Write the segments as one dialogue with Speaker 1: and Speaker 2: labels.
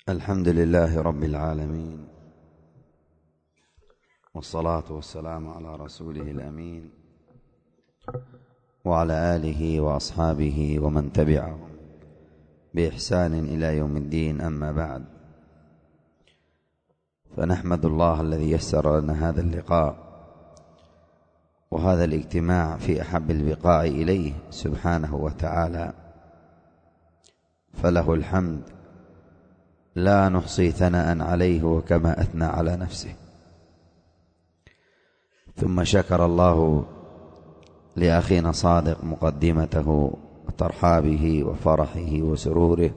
Speaker 1: الحمد لله رب العالمين، والصلاة والسلام على رسوله الأمين وعلى آله وأصحابه ومن تبعهم بإحسان إلى يوم الدين. أما بعد، فنحمد الله الذي يسر لنا هذا اللقاء وهذا الاجتماع في أحب البقاع إليه سبحانه وتعالى، فله الحمد لا نحصي ثناء عليه وكما أثنى على نفسه. ثم شكر الله لأخينا صادق مقدمته وترحابه وفرحه وسروره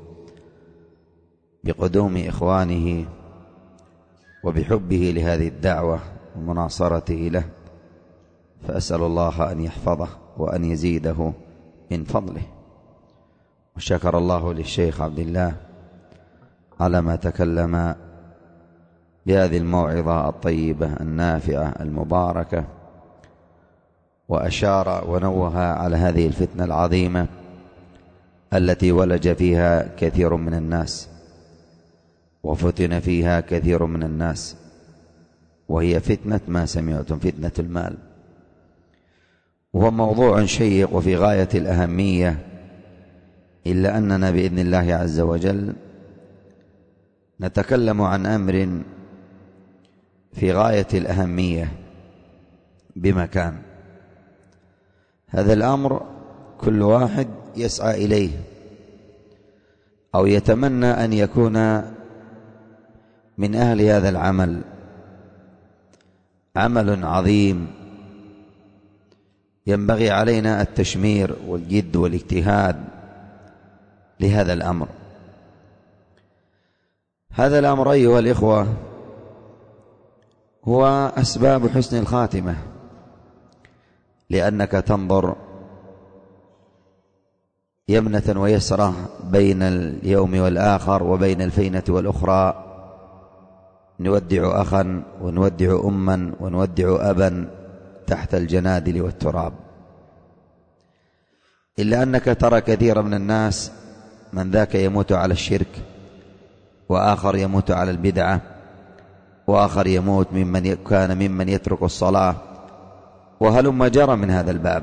Speaker 1: بقدوم إخوانه وبحبه لهذه الدعوة ومناصرته له، فأسأل الله أن يحفظه وأن يزيده من فضله. وشكر الله للشيخ عبد الله على ما تكلم بهذه الموعظة الطيبة النافعة المباركة، وأشار ونوه على هذه الفتنة العظيمة التي ولج فيها كثير من الناس وفتن فيها كثير من الناس، وهي فتنة ما سمعتم، فتنة المال. وهو موضوع شيق وفي غاية الأهمية، إلا أننا بإذن الله عز وجل نتكلم عن أمر في غاية الأهمية بمكان. هذا الأمر كل واحد يسعى إليه أو يتمنى أن يكون من أهل هذا العمل، عمل عظيم ينبغي علينا التشمير والجد والاجتهاد لهذا الأمر. هذا الأمر أيها الإخوة هو أسباب حسن الخاتمة، لأنك تنظر يمنة ويسرة بين اليوم والآخر وبين الفينة والأخرى، نودع أخا ونودع أما ونودع أبا تحت الجنادل والتراب. إلا أنك ترى كثير من الناس من ذاك يموت على الشرك، وآخر يموت على البدعة، وآخر يموت ممن يترك الصلاة، وهلم جرى من هذا الباب.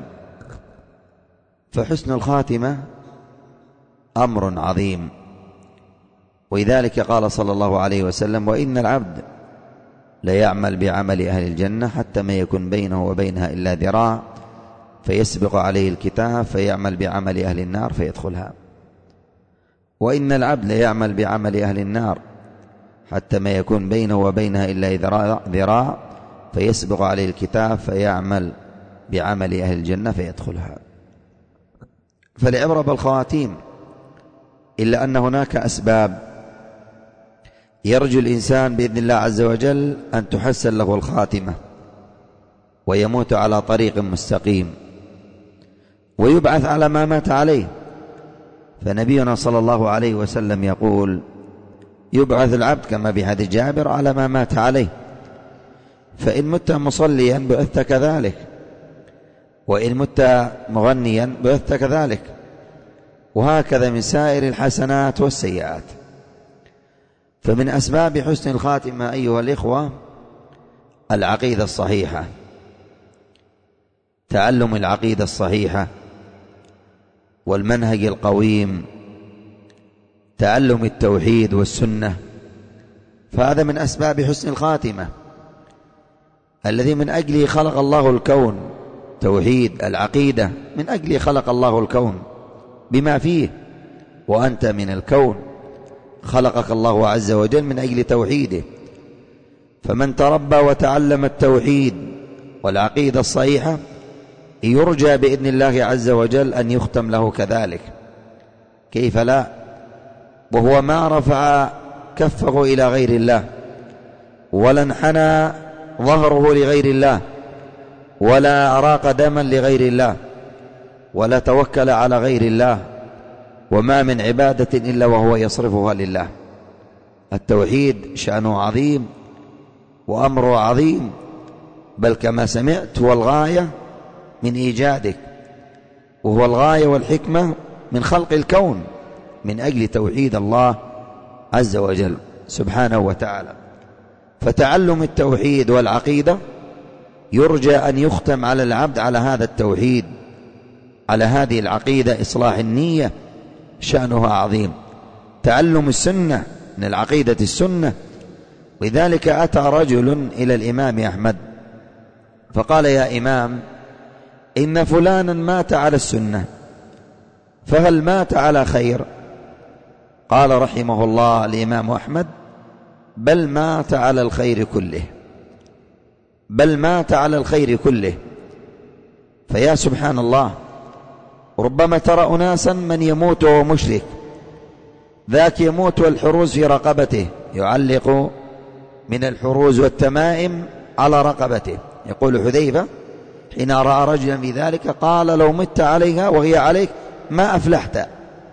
Speaker 1: فحسن الخاتمة أمر عظيم، ولذلك قال صلى الله عليه وسلم: وإن العبد ليعمل بعمل أهل الجنة حتى ما يكون بينه وبينها إلا ذراع فيسبق عليه الكتاب فيعمل بعمل أهل النار فيدخلها. وإن العبد ليعمل بعمل أهل النار حتى ما يكون بينه وبينها إلا ذراع فيسبق عليه الكتاب فيعمل بعمل أهل الجنة فيدخلها. فالعبرة بالخواتيم، إلا أن هناك أسباب يرجو الإنسان بإذن الله عز وجل أن تحسن له الخاتمة ويموت على طريق مستقيم ويبعث على ما مات عليه. فنبينا صلى الله عليه وسلم يقول: يبعث العبد كما بحديث جابر على ما مات عليه، فإن مت مصليا بعثت كذلك، وإن مت مغنيا بعثت كذلك، وهكذا من سائر الحسنات والسيئات. فمن أسباب حسن الخاتمة أيها الإخوة العقيدة الصحيحة، تعلم العقيدة الصحيحة والمنهج القويم، تعلم التوحيد والسنة. فهذا من أسباب حسن الخاتمة الذي من أجله خلق الله الكون. توحيد العقيدة من أجله خلق الله الكون بما فيه، وأنت من الكون، خلقك الله عز وجل من أجل توحيده. فمن تربى وتعلم التوحيد والعقيدة الصحيحة يرجى بإذن الله عز وجل أن يختم له كذلك. كيف لا؟ وهو ما رفع كفه إلى غير الله، ولا انحنى ظهره لغير الله، ولا أراق دما لغير الله، ولا توكل على غير الله، وما من عبادة إلا وهو يصرفها لله. التوحيد شأنه عظيم وأمره عظيم، بل كما سمعت هو الغاية من إيجادك، وهو الغاية والحكمة من خلق الكون من أجل توحيد الله عز وجل سبحانه وتعالى. فتعلم التوحيد والعقيدة يرجى أن يختم على العبد على هذا التوحيد، على هذه العقيدة، إصلاح النية شأنها عظيم. تعلم السنة من العقيدة السنة. لذلك أتى رجل إلى الإمام أحمد فقال: يا إمام، إن فلانا مات على السنة، فهل مات على خير؟ قال رحمه الله الإمام أحمد: بل مات على الخير كله، بل مات على الخير كله. فيا سبحان الله، ربما ترى أناسا من يموت وهو مشرك، ذاك يموت والحروز في رقبته، يعلق من الحروز والتمائم على رقبته. يقول حذيفة حين رأى رجلا في ذلك قال: لو مت عليها وهي عليك ما أفلحت،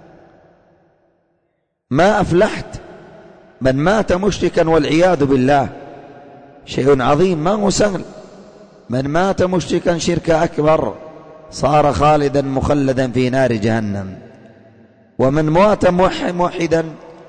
Speaker 1: ما أفلحت. من مات مشركا والعياذ بالله شيء عظيم، ما هو سهل. من مات مشركا شرك أكبر صار خالدا مخلدا في نار جهنم، ومن مات موحدا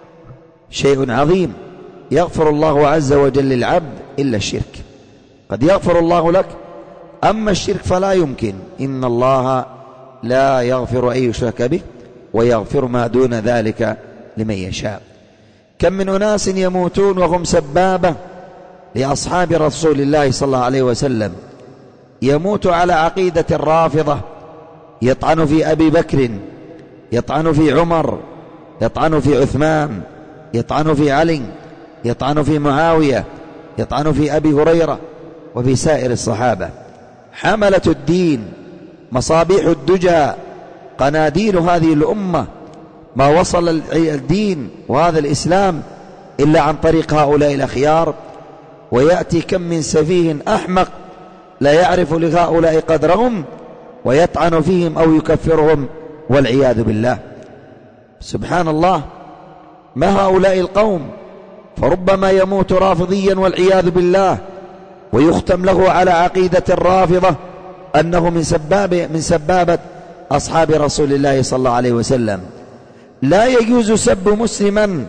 Speaker 1: شيء عظيم. يغفر الله عز وجل للعبد إلا الشرك، قد يغفر الله لك، أما الشرك فلا يمكن. إن الله لا يغفر أن يشرك به ويغفر ما دون ذلك لمن يشاء. كم من أناس يموتون وهم سبابة لأصحاب رسول الله صلى الله عليه وسلم، يموت على عقيدة الرافضة، يطعن في أبي بكر، يطعن في عمر، يطعن في عثمان، يطعن في علي، يطعن في معاوية، يطعن في أبي هريرة وفي سائر الصحابة. حملة الدين، مصابيح الدجى، قناديل هذه الأمة، ما وصل الدين وهذا الإسلام إلا عن طريق هؤلاء الأخيار. ويأتي كم من سفيه أحمق لا يعرف لهؤلاء قدرهم ويطعن فيهم أو يكفرهم والعياذ بالله. سبحان الله، ما هؤلاء القوم؟ فربما يموت رافضيا والعياذ بالله ويختم له على عقيدة الرافضة أنه من سبابة أصحاب رسول الله صلى الله عليه وسلم. لا يجوز سب مسلما،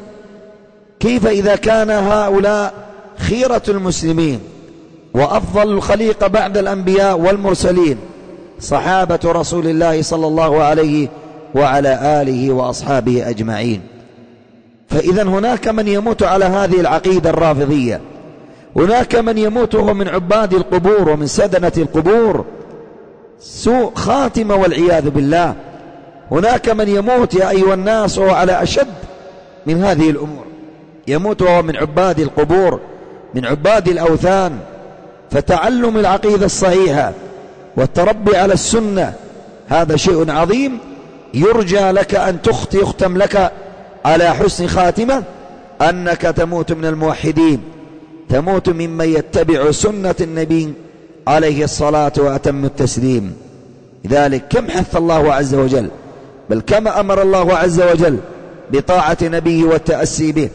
Speaker 1: كيف إذا كان هؤلاء خيرة المسلمين وأفضل الخليقة بعد الأنبياء والمرسلين، صحابة رسول الله صلى الله عليه وعلى آله وأصحابه أجمعين. فإذا هناك من يموت على هذه العقيدة الرافضية، هناك من يموت وهو من عباد القبور ومن سدنة القبور، سوء خاتمة والعياذ بالله. هناك من يموت يا أيها الناس وهو على أشد من هذه الأمور، يموت وهو من عباد القبور، من عباد الأوثان. فتعلم العقيدة الصحيحة والتربي على السنة هذا شيء عظيم، يرجى لك أن يختم لك على حسن خاتمة أنك تموت من الموحدين، تموت ممن يتبع سنة النبي عليه الصلاة وأتم التسليم. لذلك كم حث الله عز وجل، بل كما أمر الله عز وجل بطاعة نبيه والتأسي به،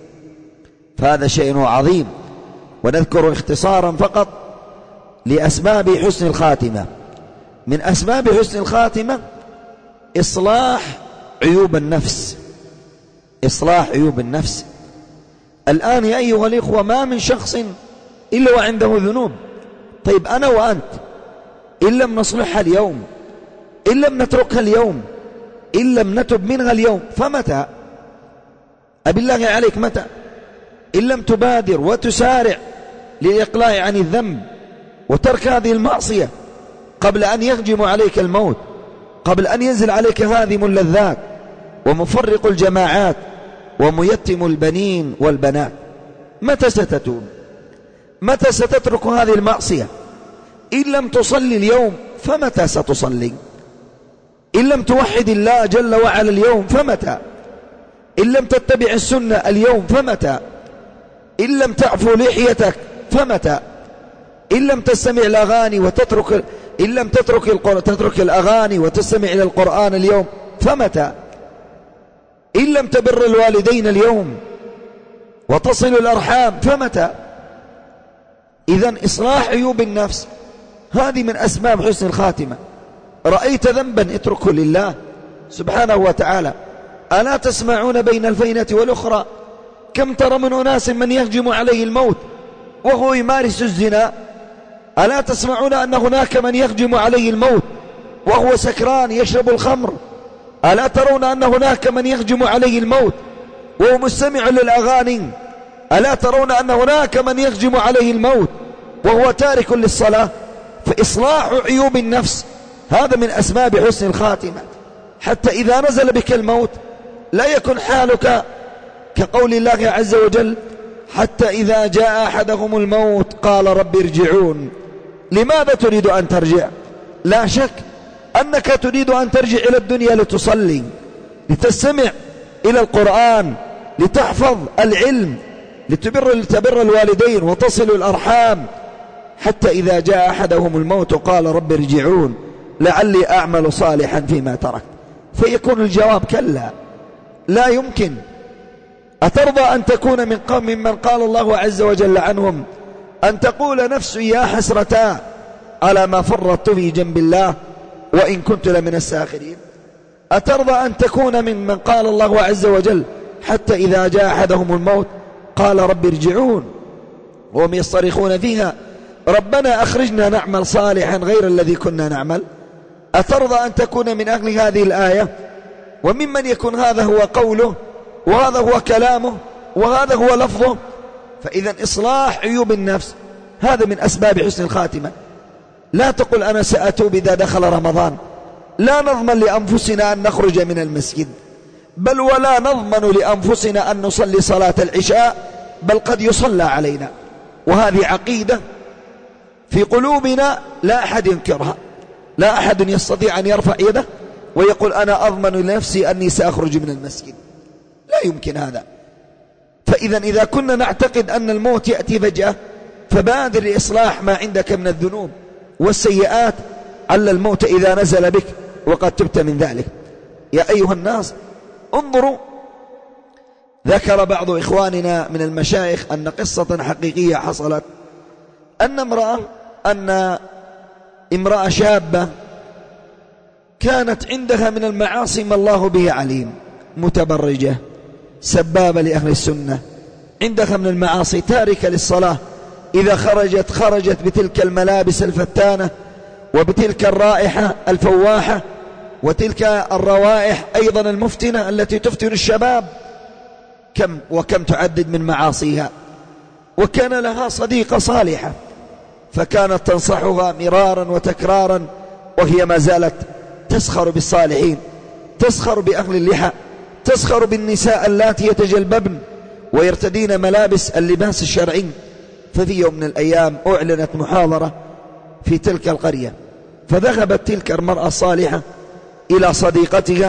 Speaker 1: فهذا شيء عظيم. ونذكر اختصارا فقط لأسباب حسن الخاتمة. من أسباب حسن الخاتمة إصلاح عيوب النفس، إصلاح عيوب النفس. الآن يا أيها الإخوة ما من شخص إلا وعنده ذنوب. طيب أنا وأنت إن لم نصلحها اليوم، إن لم نتركها اليوم، إن لم نتب منها اليوم، فمتى؟ أبي الله عليك متى؟ إن لم تبادر وتسارع للإقلاع عن الذنب وترك هذه المعصية قبل أن يهجم عليك الموت، قبل أن ينزل عليك هادم اللذات ومفرق الجماعات وميتم البنين والبنات، متى ستتوب؟ متى ستترك هذه المعصية؟ إن لم تصلي اليوم فمتى ستصلي؟ إن لم توحد الله جل وعلا اليوم فمتى؟ إن لم تتبع السنة اليوم فمتى؟ إن لم تعفو لحيتك فمتى؟ إن لم تستمع الأغاني وتترك، إن لم تترك الأغاني وتستمع إلى القرآن اليوم فمتى؟ إن لم تبر الوالدين اليوم وتصل الأرحام فمتى؟ إذن إصلاح عيوب النفس هذه من أسباب حسن الخاتمة. رأيت ذنبا اتركه لله سبحانه وتعالى. ألا تسمعون بين الفينة والأخرى كم ترى من أناس من يهجم عليه الموت وهو يمارس الزنا؟ ألا تسمعون أن هناك من يهجم عليه الموت وهو سكران يشرب الخمر؟ ألا ترون أن هناك من يهجم عليه الموت وهو مستمع للأغاني؟ ألا ترون أن هناك من يهجم عليه الموت وهو تارك للصلاة؟ فإصلاح عيوب النفس هذا من أسباب حسن الخاتمة، حتى إذا نزل بك الموت لا يكون حالك كقول الله عز وجل: حتى إذا جاء أحدهم الموت قال رب ارجعون. لماذا تريد أن ترجع؟ لا شك أنك تريد أن ترجع إلى الدنيا لتصلي، لتستمع إلى القرآن، لتحفظ العلم، لتبر الوالدين وتصل الأرحام. حتى إذا جاء أحدهم الموت قال رب ارجعون لعلي أعمل صالحا فيما تركت. فيكون الجواب كلا، لا يمكن. أترضى أن تكون من قوم من قال الله عز وجل عنهم: أن تقول نفسي يا حسرتا على ما فرطت في جنب الله وإن كنت لمن الساخرين؟ أترضى أن تكون من قال الله عز وجل: حتى إذا جاء أحدهم الموت قال رب ارجعون، وهم يصطرخون فيها ربنا أخرجنا نعمل صالحا غير الذي كنا نعمل؟ أترضى أن تكون من أهل هذه الآية وممن يكون هذا هو قوله وهذا هو كلامه وهذا هو لفظه؟ فإذا إصلاح عيوب النفس هذا من أسباب حسن الخاتمة. لا تقل أنا سأتوب إذا دخل رمضان، لا نضمن لأنفسنا أن نخرج من المسجد، بل ولا نضمن لأنفسنا أن نصلي صلاة العشاء، بل قد يصلى علينا. وهذه عقيدة في قلوبنا لا أحد ينكرها، لا أحد يستطيع أن يرفع يده ويقول أنا أضمن لنفسي أني سأخرج من المسجد، لا يمكن هذا. فإذا إذا كنا نعتقد أن الموت يأتي فجأة فبادر لإصلاح ما عندك من الذنوب والسيئات على الموت إذا نزل بك وقد تبت من ذلك. يا أيها الناس انظروا، ذكر بعض إخواننا من المشايخ أن قصة حقيقية حصلت، أن امرأة شابة كانت عندها من المعاصي ما الله به عليم، متبرجة، سبابة لأهل السنة، عندها من المعاصي، تاركة للصلاة، إذا خرجت بتلك الملابس الفتانة وبتلك الرائحة الفواحة وتلك الروائح أيضا المفتنة التي تفتن الشباب. كم تعدد من معاصيها. وكان لها صديقة صالحة فكانت تنصحها مرارا وتكرارا، وهي ما زالت تسخر بالصالحين، تسخر بأهل اللحى، تسخر بالنساء اللاتي يتجلببن ويرتدين ملابس اللباس الشرعي. ففي يوم من الأيام أعلنت محاضرة في تلك القرية، فذهبت تلك المرأة الصالحة إلى صديقتها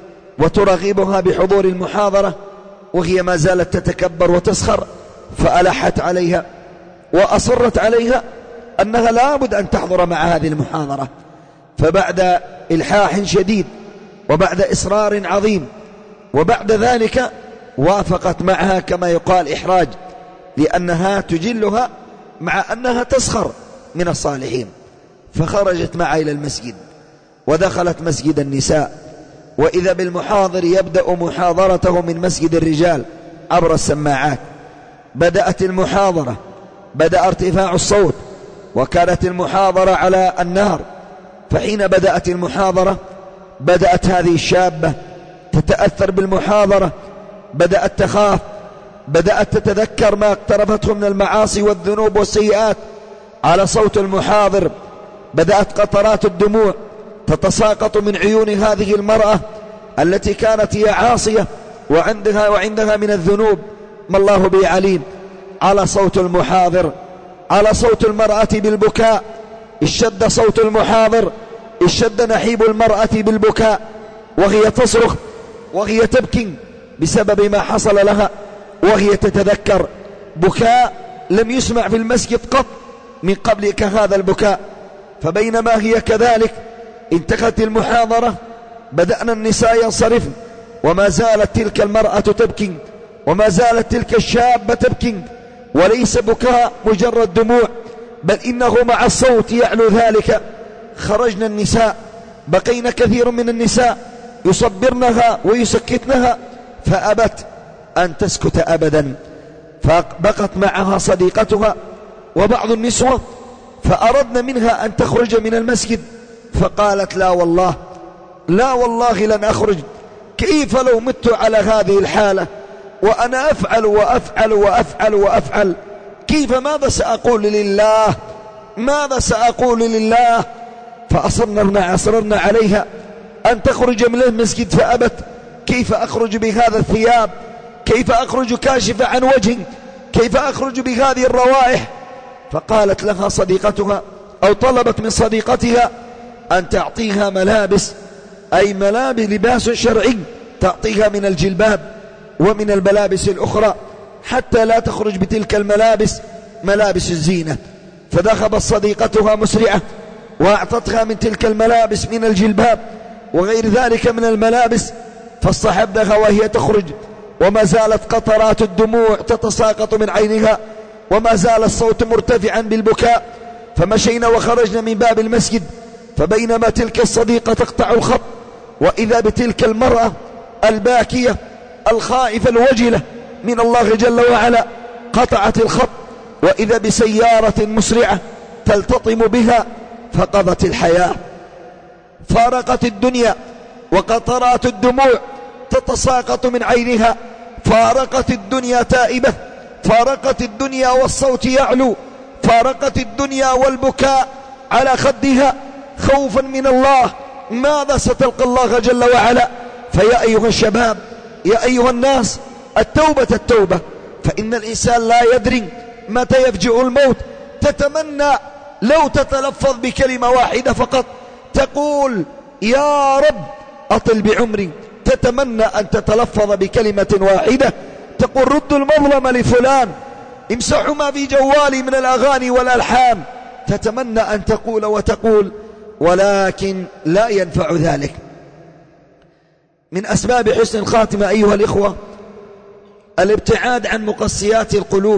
Speaker 1: وترغبها بحضور المحاضرة، وهي ما زالت تتكبر وتسخر، فألحت عليها وأصرت عليها أنها لابد أن تحضر مع هذه المحاضرة. فبعد إلحاح شديد وبعد إصرار عظيم وبعد ذلك وافقت معها، كما يقال إحراج، لأنها تجلها مع أنها تسخر من الصالحين. فخرجت معها إلى المسجد ودخلت مسجد النساء، وإذا بالمحاضر يبدأ محاضرته من مسجد الرجال عبر السماعات. بدأت المحاضرة، بدأ ارتفاع الصوت، وكانت المحاضرة على النار. فحين بدأت المحاضرة بدأت هذه الشابة تتأثر بالمحاضرة، بدأت تخاف، بدأت تتذكر ما اقترفته من المعاصي والذنوب والسيئات على صوت المحاضر. بدأت قطرات الدموع تتساقط من عيون هذه المرأة التي كانت هي عاصية وعندها من الذنوب ما الله به عليم، على صوت المحاضر، على صوت المرأة بالبكاء. اشتد صوت المحاضر، اشتد نحيب المرأة بالبكاء، وهي تصرخ وهي تبكي بسبب ما حصل لها، وهي تتذكر بكاء لم يسمع في المسجد قط من قبل كهذا البكاء. فبينما هي كذلك انتهت المحاضرة، بدأنا النساء ينصرفن، وما زالت تلك المرأة تبكي، وما زالت تلك الشابة تبكي، وليس بكاء مجرد دموع، بل إنه مع الصوت يعلو ذلك. خرجنا النساء، بقينا كثير من النساء يصبرنها ويسكتنها، فأبت
Speaker 2: أن تسكت أبدا. فبقت معها صديقتها وبعض النسوة، فأردنا منها أن تخرج من المسجد، فقالت لا والله لن أخرج، كيف لو مت على هذه الحالة وأنا أفعل وأفعل وأفعل وأفعل، كيف ماذا سأقول لله. فأصررنا عليها أن تخرج من المسجد فأبت. كيف أخرج بهذا الثياب؟ كيف أخرج كاشف عن وجهي؟ كيف أخرج بهذه الروائح؟ فقالت لها صديقتها أو طلبت من صديقتها أن تعطيها ملابس، أي لباس شرعي تعطيها من الجلباب ومن الملابس الأخرى حتى لا تخرج بتلك ملابس الزينة. فذهبت صديقتها مسرعة وأعطتها من تلك الملابس من الجلباب وغير ذلك من الملابس، فاصطحبناها وهي تخرج وما زالت قطرات الدموع تتساقط من عينها وما زال الصوت مرتفعا بالبكاء. فمشينا وخرجنا من باب المسجد، فبينما تلك الصديقة تقطع الخط وإذا بتلك المرأة الباكية الخائفة الوجلة من الله جل وعلا قطعت الخط، وإذا بسيارة مسرعة تلتطم بها فقضت الحياة. فارقت الدنيا وقطرات الدموع تتساقط من عينها، فارقت الدنيا تائبة، فارقت الدنيا والصوت يعلو، فارقت الدنيا والبكاء على خدها خوفا من الله ماذا ستلقى الله جل وعلا. فيا أيها الشباب، يا أيها الناس، التوبة، فإن الإنسان لا يدري متى يفجأ الموت. تتمنى لو تتلفظ بكلمة واحدة فقط، تقول يا رب أطل بعمري. تتمنى أن تتلفظ بكلمة واحدة، تقول رد المظلم لفلان، امسحوا ما في جوالي من الأغاني والألحان. تتمنى أن تقول وتقول، ولكن لا ينفع ذلك. من أسباب حسن الخاتمة أيها الإخوة الابتعاد عن مقسيات القلوب،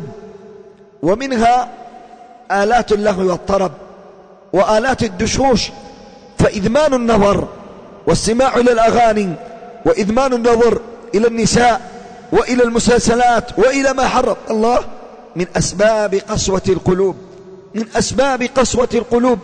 Speaker 2: ومنها آلات اللهو والطرب وآلات الدشوش. فإدمان النظر والسماع إلى الأغاني وإدمان النظر إلى النساء وإلى المسلسلات وإلى ما حرم الله من أسباب قسوة القلوب، من أسباب قسوة القلوب.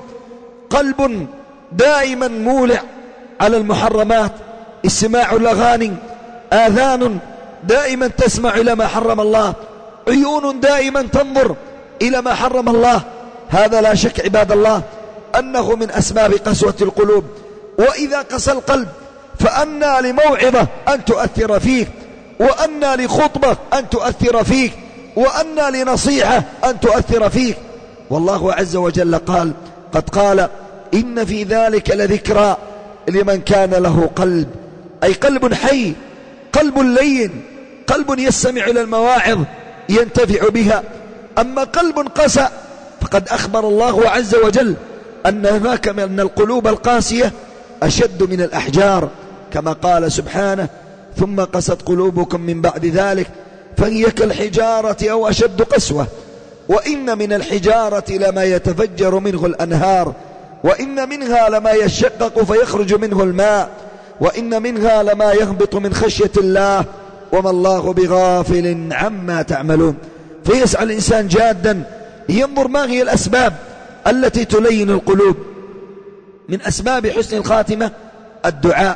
Speaker 2: قلب دائما مولع على المحرمات، استماع الأغاني، آذان دائما تسمع إلى ما حرم الله، عيون دائما تنظر إلى ما حرم الله. هذا لا شك عباد الله أنه من أسباب قسوة القلوب. وإذا قسى القلب فأنى لموعظة أن تؤثر فيك، وأنى لخطبة أن تؤثر فيك، وأنى لنصيحة أن تؤثر فيك. والله عز وجل قال قد قال إن في ذلك لذكرى لمن كان له قلب، أي قلب حي، قلب لين، قلب يستمع إلى المواعظ ينتفع بها. أما قلب قسى فقد أخبر الله عز وجل أن هناك من القلوب القاسية أشد من الأحجار، كما قال سبحانه ثم قست قلوبكم من بعد ذلك فهي كالحجارة أو أشد قسوة، وإن من الحجارة لما يتفجر منه الأنهار، وإن منها لما يشقق فيخرج منه الماء، وإن منها لما يهبط من خشية الله وما الله بغافل عما تعملون. فيسعى الإنسان جادا ينظر ما هي الأسباب التي تلين القلوب. من أسباب حسن الخاتمة الدعاء،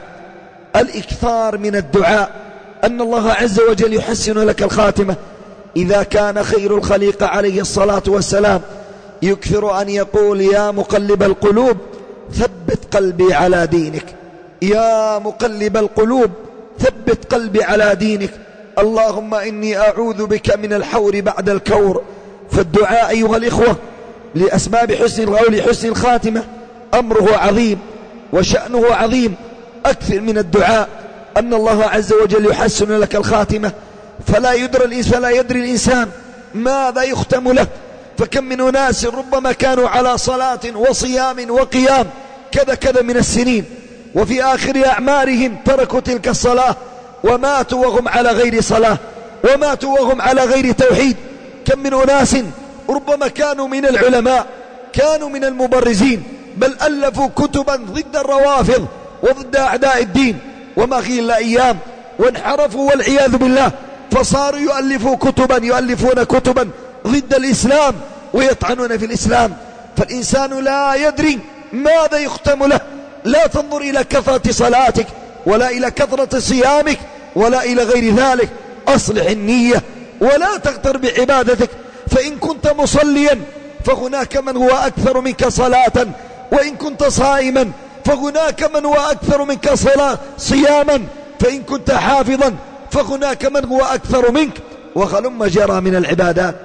Speaker 2: الإكثار من الدعاء، أن الله عز وجل يحسن لك الخاتمة. إذا كان خير الخليق عليه الصلاة والسلام يكثر أن يقول يا مقلب القلوب ثبت قلبي على دينك، يا مقلب القلوب ثبت قلبي على دينك، اللهم إني أعوذ بك من الحور بعد الكور. فالدعاء أيها الإخوة لأسباب حسن الخاتمة أمره عظيم وشأنه عظيم. أكثر من الدعاء، أن الله عز وجل يحسن لك الخاتمة، فلا يدري الإنسان ماذا يختم له. فكم من أناس ربما كانوا على صلاة وصيام وقيام كذا من السنين، وفي آخر أعمارهم تركوا تلك الصلاة وماتوا وهم على غير صلاة، وماتوا وهم على غير توحيد. كم من أناس ربما كانوا من العلماء، كانوا من المبرزين، بل ألفوا كتبا ضد الروافض وضد أعداء الدين، وما هي إلا أيام وانحرفوا والعياذ بالله. فصاروا يؤلفون كتبا ضد الإسلام ويطعنون في الإسلام. فالإنسان لا يدري ماذا يختم له. لا تنظر إلى كثرة صلاتك ولا إلى كثرة صيامك ولا إلى غير ذلك. أصلح النية ولا تغتر بعبادتك، فإن كنت مصليا فهناك من هو أكثر منك صلاة، وإن كنت صائما فهناك من هو أكثر منك صياما، فإن كنت حافظا فهناك من هو أكثر منك، وهلم جرى من العبادات.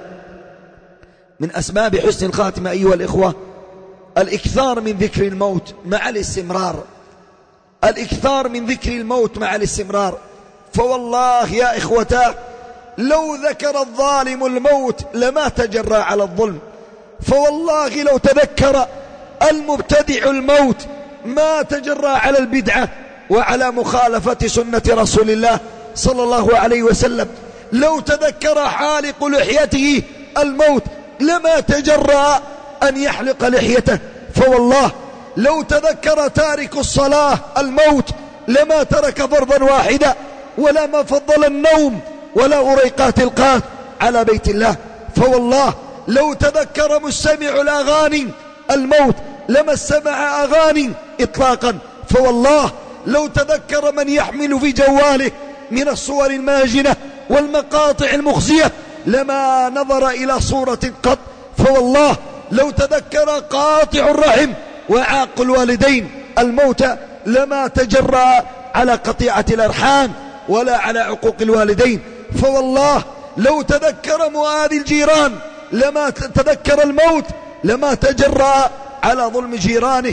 Speaker 2: من أسباب حسن الخاتمة أيها الإخوة الإكثار من ذكر الموت مع الاستمرار. الإكثار من ذكر الموت مع الاستمرار. فوالله يا إخوتاه لو ذكر الظالم الموت لما تجرى على الظلم. فوالله لو تذكر المبتدع الموت ما تجرى على البدعة وعلى مخالفة سنة رسول الله صلى الله عليه وسلم. لو تذكر حالق لحيته الموت لما تجرى أن يحلق لحيته. فوالله لو تذكر تارك الصلاة الموت لما ترك فرضا واحدا، ولا ما فضل النوم ولا أريقات القات على بيت الله. فوالله لو تذكر مستمع الأغاني الموت لما استمع أغاني إطلاقا. فوالله لو تذكر من يحمل في جواله من الصور الماجنة والمقاطع المخزية لما نظر إلى صورة قط. فوالله لو تذكر قاطع الرحم وعاق الوالدين الموت لما تجرى على قطيعة الأرحام ولا على عقوق الوالدين. فوالله لو تذكر مؤاذي الجيران لما تذكر الموت لما تجرى على ظلم جيرانه.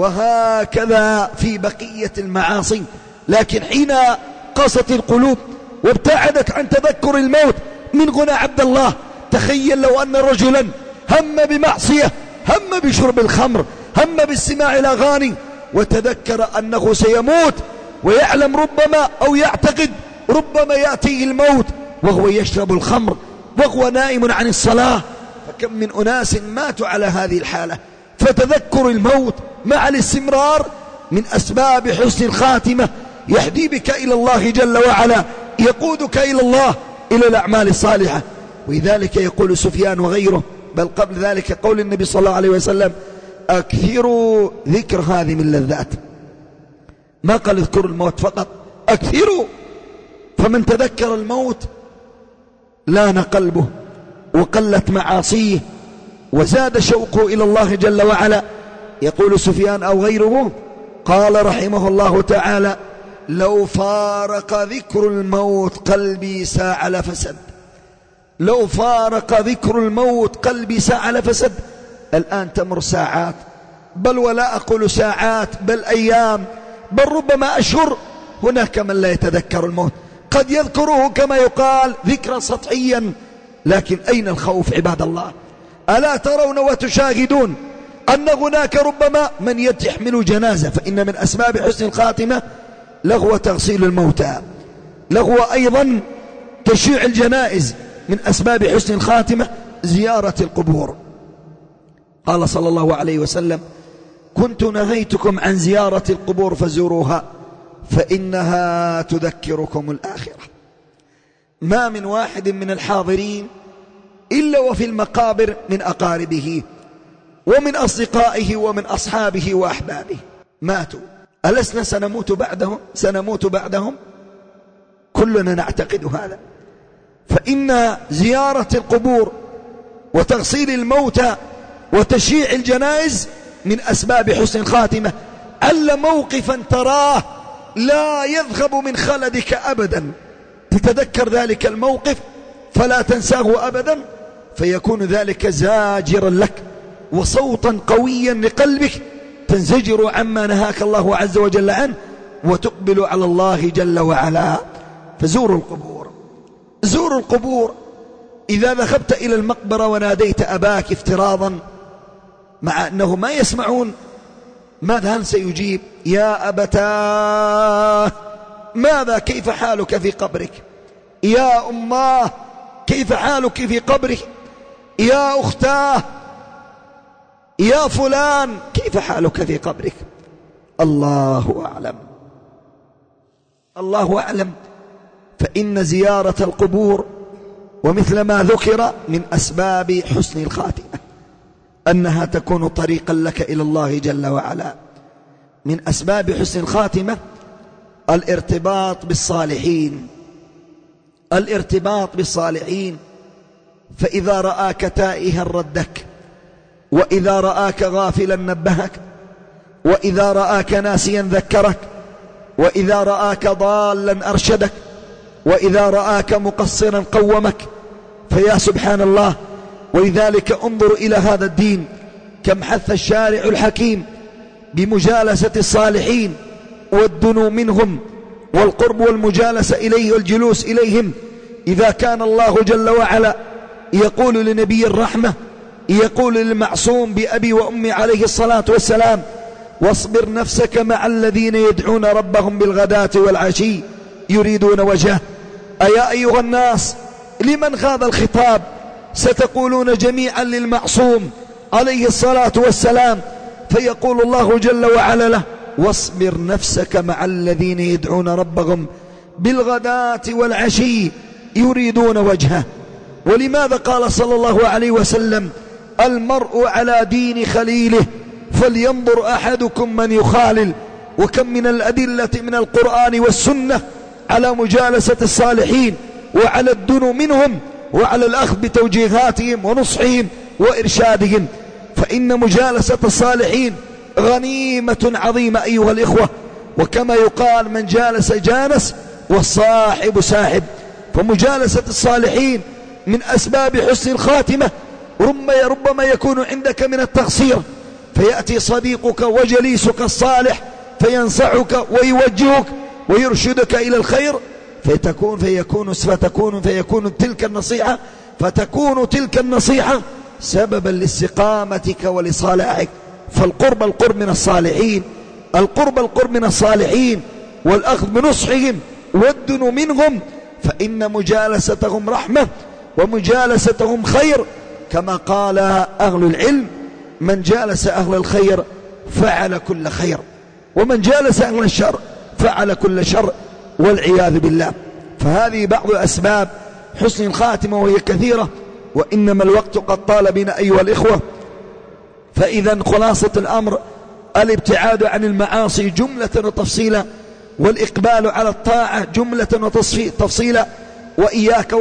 Speaker 2: وهكذا في بقية المعاصي. لكن حين قست القلوب وابتعدت عن تذكر الموت من غنى عبد الله، تخيل لو أن رجلا هم بمعصية، هم بشرب الخمر، هم باستماع الأغاني، وتذكر أنه سيموت ويعلم ربما أو يعتقد ربما يأتيه الموت وهو يشرب الخمر وهو نائم عن الصلاة. فكم من أناس ماتوا على هذه الحالة. فتذكر الموت مع الاستمرار من أسباب حسن الخاتمة، يهدي بك إلى الله جل وعلا، يقودك إلى الله، إلى الأعمال الصالحة. ولذلك يقول سفيان وغيره، بل قبل ذلك قول النبي صلى الله عليه وسلم: أكثروا ذكر هذه من اللذات. ما قال اذكروا الموت فقط، أكثروا. فمن تذكر الموت لان قلبه وقلت معاصيه وزاد شوقه إلى الله جل وعلا. يقول سفيان أو غيره قال رحمه الله تعالى: لو فارق ذكر الموت قلبي ساعة لفسد. لو فارق ذكر الموت قلبي ساعة لفسد. الآن تمر ساعات، بل ولا أقول ساعات بل أيام، بل ربما أشهر، هناك من لا يتذكر الموت، قد يذكره كما يقال ذكرا سطحيا. لكن أين الخوف عباد الله؟ ألا ترون وتشاهدون أن هناك ربما من يحمل جنازة؟ فإن من أسباب حسن الخاتمة لغو تغسيل الموتى، لغو أيضا تشييع الجنائز. من أسباب حسن الخاتمة زيارة القبور. قال صلى الله عليه وسلم: كنت نهيتكم عن زيارة القبور فزوروها فإنها تذكركم الآخرة. ما من واحد من الحاضرين إلا وفي المقابر من أقاربه ومن أصدقائه ومن أصحابه وأحبابه ماتوا. ألسنا سنموت بعدهم؟ كلنا نعتقد هذا. فإن زيارة القبور وتغسيل الموتى وتشييع الجنائز من أسباب حسن الخاتمة. ألا موقفا تراه لا يذهب من خلدك أبدا، تتذكر ذلك الموقف فلا تنساه أبدا، فيكون ذلك زاجرا لك وصوتا قويا لقلبك تنزجر عما نهاك الله عز وجل عنه وتقبل على الله جل وعلا. فزوروا القبور، زوروا القبور. إذا ذهبت إلى المقبرة وناديت أباك افتراضا مع أنه ما يسمعون، ماذا سيجيب؟ يا أبتاه ماذا، كيف حالك في قبرك؟ يا أماه كيف حالك في قبرك؟ يا أختاه، يا فلان كيف حالك في قبرك؟ الله أعلم، الله أعلم. فإن زيارة القبور ومثل ما ذكر من أسباب حسن الخاتمة، أنها تكون طريقا لك إلى الله جل وعلا. من أسباب حسن الخاتمة الارتباط بالصالحين، الارتباط بالصالحين. فإذا رآك تائها ردك، وإذا رآك غافلا نبهك، وإذا رآك ناسيا ذكرك، وإذا رآك ضالا أرشدك، وإذا رآك مقصرا قومك. فيا سبحان الله. ولذلك انظر إلى هذا الدين كم حث الشارع الحكيم بمجالسة الصالحين والدنو منهم والقرب والمجالسة إليه والجلوس إليهم. إذا كان الله جل وعلا يقول لنبي الرحمة، يقول للمعصوم بأبي وأمي عليه الصلاة والسلام: واصبر نفسك مع الذين يدعون ربهم بالغداة والعشي يريدون وجهه. أيا أيها الناس، لمن هذا الخطاب؟ ستقولون جميعا للمعصوم عليه الصلاة والسلام. فيقول الله جل وعلا له: واصبر نفسك مع الذين يدعون ربهم بالغداة والعشي يريدون وجهه. ولماذا قال صلى الله عليه وسلم: المرء على دين خليله فلينظر أحدكم من يخالل؟ وكم من الأدلة من القرآن والسنة على مجالسة الصالحين وعلى الدنو منهم وعلى الأخذ بتوجيهاتهم ونصحهم وإرشادهم. فإن مجالسة الصالحين غنيمة عظيمة أيها الإخوة. وكما يقال: من جالس جانس والصاحب ساحب. فمجالسة الصالحين من أسباب حسن الخاتمة. ربما يكون عندك من التقصير، فيأتي صديقك وجليسك الصالح فينصحك ويوجهك ويرشدك إلى الخير، فتكون تلك النصيحة سببا لاستقامتك ولصلاحك. فالقرب من الصالحين، القرب من الصالحين والأخذ بنصحهم والدنو منهم، فإن مجالستهم رحمة ومجالستهم خير. كما قال أهل العلم: من جالس أهل الخير فعل كل خير، ومن جالس أهل الشر فعل كل شر، والعياذ بالله. فهذه بعض أسباب حسن الخاتمة وهي كثيرة، وإنما الوقت قد طال بنا أيها الإخوة. فإذا خلاصة الأمر الابتعاد عن المعاصي جملة وتفصيلا، والإقبال على الطاعة جملة وتفصيلا. وإياك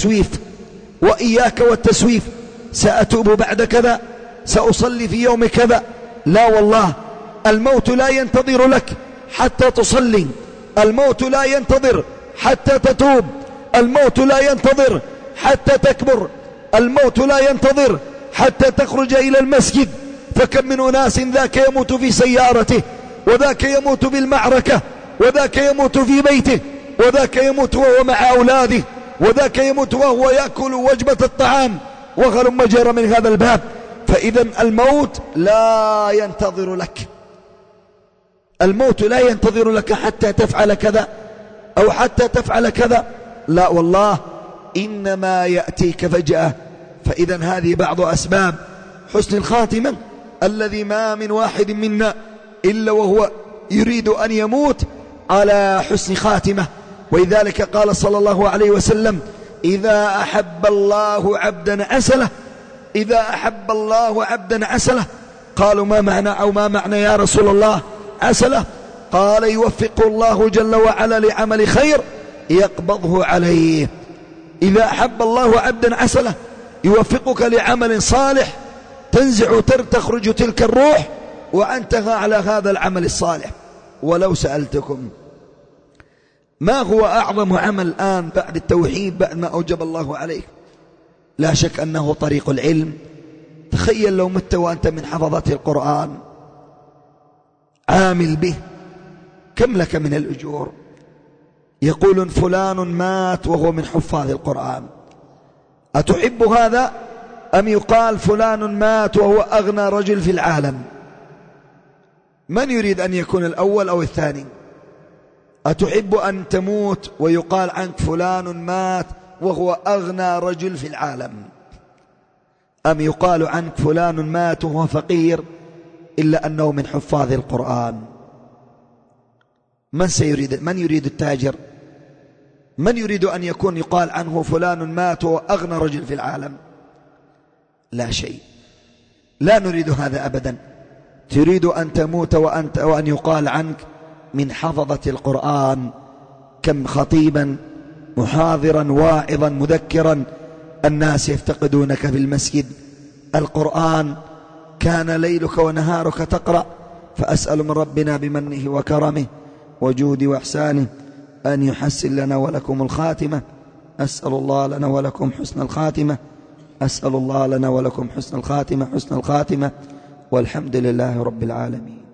Speaker 2: والتسويف، سأتوب بعد كذا، سأصلي في يوم كذا. لا والله، الموت لا ينتظر لك حتى تصلي، الموت لا ينتظر حتى تتوب، الموت لا ينتظر حتى تكبر، الموت لا ينتظر حتى تخرج إلى المسجد. فكم من أناس ذاك يموت في سيارته، وذاك يموت بالمعركة، وذاك يموت في بيته، وذاك يموت وهو مع أولاده، وذاك يموت وهو يأكل وجبة الطعام، وهلم جرى من هذا الباب. فإذا الموت لا ينتظر لك، الموت لا ينتظر لك حتى تفعل كذا أو حتى تفعل كذا، لا والله، إنما يأتيك فجأة. فإذا هذه بعض أسباب حسن الخاتمة، الذي ما من واحد منا إلا وهو يريد أن يموت على حسن خاتمة. ولذلك قال صلى الله عليه وسلم: إذا أحب الله عبدا عسله، إذا أحب الله عبدا عسله. قالوا: ما معنى يا رسول الله عسله؟ قال: يوفق الله جل وعلا لعمل خير يقبضه عليه. إذا أحب الله عبدا عسله يوفقك لعمل صالح تخرج تلك الروح وأنتهى على هذا العمل الصالح. ولو سألتكم ما هو أعظم عمل الآن بعد التوحيد، بعد ما أوجب الله عليك؟ لا شك أنه طريق العلم. تخيل لو مت وأنت من حفظة القرآن عامل به، كم لك من الأجور؟ يقول فلان مات وهو من حفاظ القرآن. أتحب هذا؟ أم يقال فلان مات وهو أغنى رجل في العالم؟ من يريد أن يكون الأول أو الثاني؟ أتحب أن تموت ويقال عنك فلان مات وهو أغنى رجل في العالم، أم يقال عنك فلان مات وهو فقير إلا أنه من حفاظ القرآن؟ من يريد التاجر؟ من يريد أن يكون يقال عنه فلان مات وأغنى رجل في العالم؟ لا شيء، لا نريد هذا أبدا. تريد أن تموت وأن يقال عنك من حفظة القرآن. كم خطيبا محاضرا واعظا مذكرا الناس يفتقدونك في المسجد. القرآن كان ليلك ونهارك تقرأ، فأسأل من ربنا بمنه وكرمه وجودي وإحسانه أن يحسن لنا ولكم الخاتمة. أسأل الله لنا ولكم حسن الخاتمة. أسأل الله لنا ولكم حسن الخاتمة والحمد لله رب العالمين.